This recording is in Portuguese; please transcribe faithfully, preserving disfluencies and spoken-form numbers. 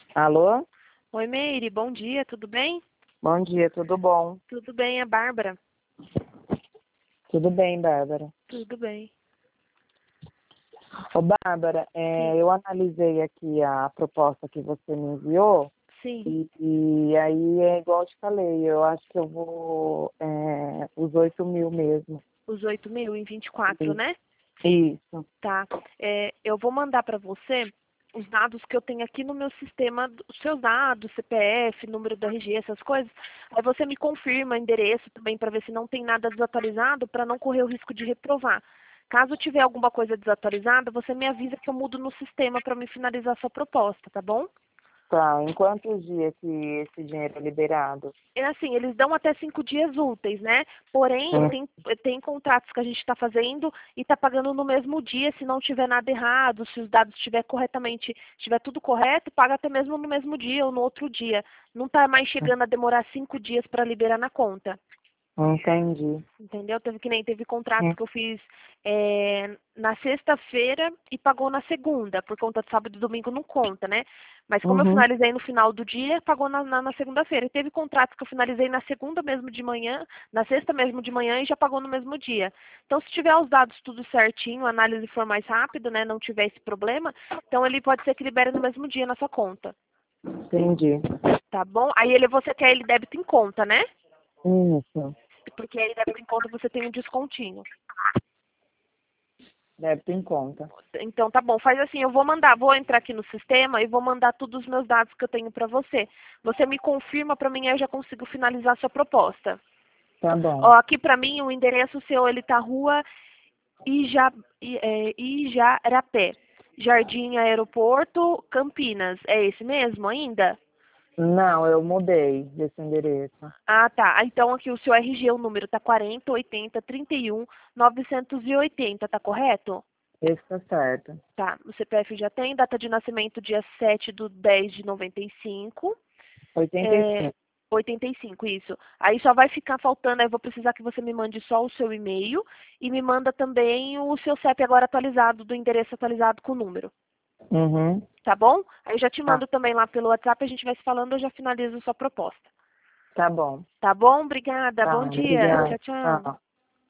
Alô? Oi, Meire, bom dia, tudo bem? Bom dia, tudo bom? Tudo bem, é Bárbara? Tudo bem, Bárbara. Tudo bem. Ô, Bárbara, é, Sim, eu analisei aqui a proposta que você me enviou sim, e, e aí é igual eu te falei, eu acho que eu vou é, os oito mil mesmo. os oito mil em vinte e quatro, Isso. né? Isso. Tá. É, eu vou mandar para você os dados que eu tenho aqui no meu sistema, os seus dados, C P F, número do R G, essas coisas. Aí você me confirma endereço também para ver se não tem nada desatualizado, para não correr o risco de reprovar. Caso tiver alguma coisa desatualizada, você me avisa que eu mudo no sistema para me finalizar a sua proposta, tá bom? Tá, em quantos dias que esse dinheiro é liberado? É assim, eles dão até cinco dias úteis, né? Porém, Hum, tem, tem contratos que a gente está fazendo e está pagando no mesmo dia, se não tiver nada errado, se os dados estiver corretamente, estiver tudo correto, paga até mesmo no mesmo dia ou no outro dia. Não está mais chegando a demorar cinco dias para liberar na conta. Entendi. Entendeu? Teve que nem teve contratos Hum, que eu fiz é, na sexta-feira e pagou na segunda, por conta de sábado e domingo não conta, né? Mas como eu Uhum. finalizei no final do dia, pagou na, na, na segunda-feira. E teve contratos que eu finalizei na segunda mesmo de manhã, na sexta mesmo de manhã e já pagou no mesmo dia. Então, se tiver os dados tudo certinho, a análise for mais rápido, né? Não tiver esse problema, então ele pode ser que libere no mesmo dia na sua conta. Entendi. Tá bom? Aí ele você quer ele débito em conta, né? Isso. Porque aí débito em conta você tem um descontinho. Deve ter em conta. Então tá bom, faz assim, eu vou mandar, vou entrar aqui no sistema e vou mandar todos os meus dados que eu tenho para você. Você me confirma para mim, aí eu já consigo finalizar a sua proposta. Tá Ó, bom. aqui para mim o endereço seu, ele tá Rua Ija, I- é, Ijarapé, Jardim Aeroporto, Campinas. É esse mesmo ainda? Não, eu mudei desse endereço. Ah, tá. Ah, então aqui o seu R G, o número tá quarenta, oitenta, trinta e um, novecentos e oitenta, tá correto? Esse tá certo. Tá, o C P F já tem, data de nascimento dia sete do dez de noventa e cinco, oitenta e é, cinco. oitenta e cinco, isso. Aí só vai ficar faltando, aí eu vou precisar que você me mande só o seu e-mail e me manda também o seu C E P agora atualizado, do endereço atualizado com o número, Uhum. tá bom? Aí eu já te Tá, mando também lá pelo WhatsApp, a gente vai se falando, eu já finalizo a sua proposta. tá bom. Tá bom? Obrigada, Tá, bom dia, obrigada. tchau, tchau. Tchau.